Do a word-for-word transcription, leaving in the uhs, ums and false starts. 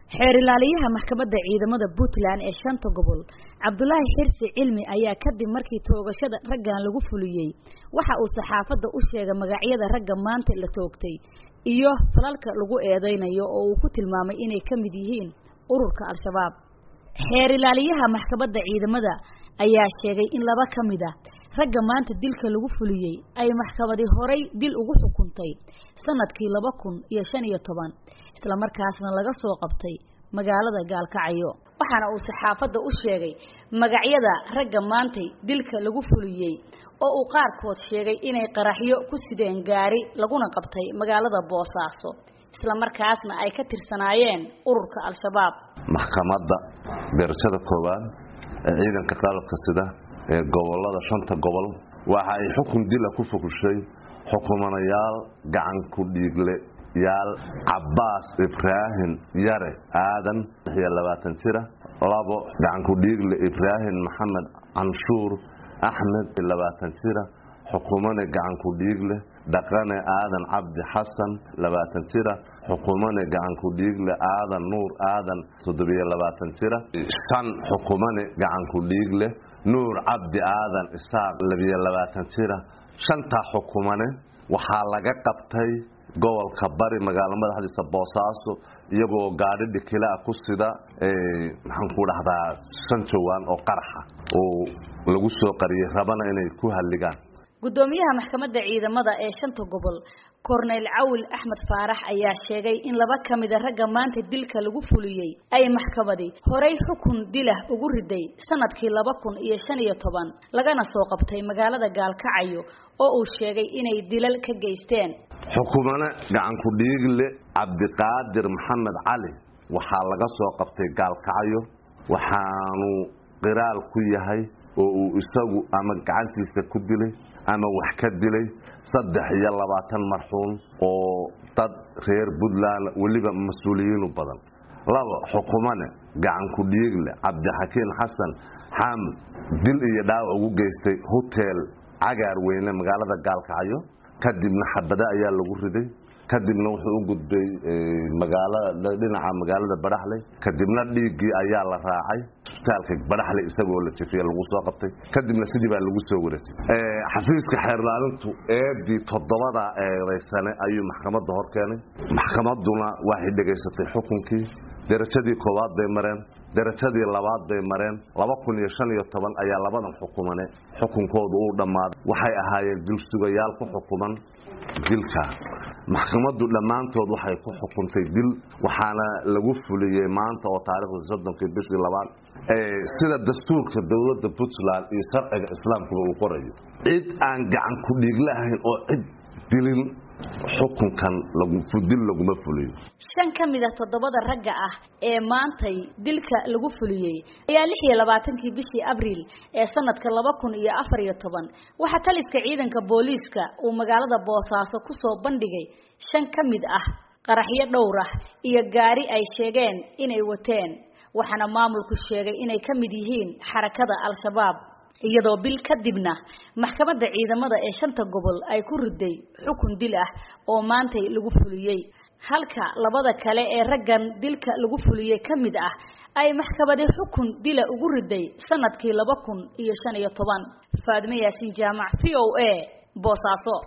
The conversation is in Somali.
xeer ilaaliyaha maxkamadda ciidamada Puntland ee shanta gobol Cabdullaahi Xirsi Cilmi ayaa kadib markii toogashada raggan lagu fuliyay waxa uu saxaafadda u sheegay magacyada ragga maanta la toogtay iyo falalka lagu eedeynayo oo uu ku tilmaamay inay ka mid yihiin ururka Al-Shabaab. xeer ilaaliyaha maxkamadda ciidamada ayaa sheegay in laba ka mid ah ragga maanta dilka lagu fuliyay ay maxkamadii horay dil ugu xukuntay sanadkii laba kun iyo shan iyo toban isla markaasna laga soo qabtay magaalada Gaalkacyo. waxaana uu saxaafadda u sheegay magacyada ragga maanta dilka lagu fuliyay oo uu qaarkood sheegay inay qaraxyo ku sideen gaari laguna qabtay magaalada Boosaaso isla markaasna ay ka tirsanaayeen ururka Al-Shabaab. maxkamadda darajada koowaad ee ciidanka qalabka sida ee gobolada shanta gobol waxa ay xukun dil ku fukushay xukumanayaal gacan ku dhiigle yaal Cabbaas Ibrahim Yare Aadan iyo labaatan jira labo gacan ku dhiigle Ibrahim Maxamed Anshuur Ahmed labaatan jira xukumane gacan ku dhiigle Dhaqane Aadan Cabdi Xasan labaatan jira xukumane gacan ku dhiigle Aadan Nuur Aadan toddobiyo labaatan jira shan xukumane gacan ku dhiigle Nuur Cabdi Aadan Isaaq labiyo labaatan jira shanta xukumane waxa laga qabtay gobolka bari magaalada madaxdiisa Boosaaso iyagoo gaari dhikila ku sida ee maxaan ku dhahdaa shan jawaan oo qaraxa oo lagu soo qariyay rabana inay ku haligaan. gudoomiyaha maxkamadda ciidamada ee shanta gobol Cornel Awil Ahmed Faarax ayaa sheegay in laba kamid ah ragga maanta dilka lagu fuliyay ay maxkamadii horay xukun dil ah ugu riday sanadkii laba kun iyo shan iyo toban lagana soo qabtay magaalada Gaalkacyo oo uu sheegay inay dilal ka geysteen. xukumana gacan ku dhiigle Cabdiqaadir Maxamed Cali waxa laga soo qabtay Gaalkacyo waxaanu qiraal ku yahay oo uu isagu ama gacantiisa ku dilay ama wax ka dilay saddex iyo labaatan marxuum oo dad reer Puntland waliba mas'uuliyiin u badan. laba xukumane gacan ku dhiigle Cabdixakiin Xasan Xaamid dil iyo dhaawac ugu geystay hotel Cagaar Weyne magaalada Gaalkacyo kadibna xabada ayaa lagu riday kadibna wuxuu u gudbay magaalada dhinaca magaalada Baraxley kadibna dhiigii ayaa la raacay isbitaalka Baraxley isagoo la jifiyay lagu soo qabtay kadibna sidii baa lagu soo wareejay ee xafiiska xeer ilaalintu eedii toddobada eedeysane ayuu maxkamadda hor keenay maxkamadduna waxay dhageysatay xukunkii darajadii koowaad bay mareen darajadii labaad bay mareen laba kun iyo shan iyo toban ayaa labadan xukumane xukunkoodu uu dhamaaday waxay ahaayeen dil sugayaal ku xukuman dilka maxkamaddu dhamaantood waxay ku xukuntay dil waxaana lagu fuliyay maanta oo taariikhda soddonkii bishii labaad ee sida dastuurka dawladda Puntland iyo sharciga islaamka uu qorayo cid aan gacan ku dhiig lahayn oo cid dilin xukunkan lagu fudil lagu ma fuliyo. shan kamid ah toddobada ragga ah ee maantay dilka lagu fuliyay ayaa lix iyo labaatan-kii bishii Abriil ee sanadka laba kun iyo afar iyo toban waxa taliska ciidanka booliiska uu magaalada Boosaaso ku soo bandhigay shan kamid ah qaraxyo dhowr ah iyo gaari ay sheegeen inay wateen waxaana maamulku sheegay inay ka mid yihiin xarakada Al-Shabaab iyadoo bil kadibna maxkamadda ciidamada ee shanta gobol ay ku riday xukun dil ah oo maantay lagu fuliyay halka labada kale ee raggan dilka lagu fuliyay kamid ah ay maxkamadii xukun dil ugu riday sanadkii laba kun iyo shan iyo toban. Faadime Yaasiin Jaamac V O A Boosaaso.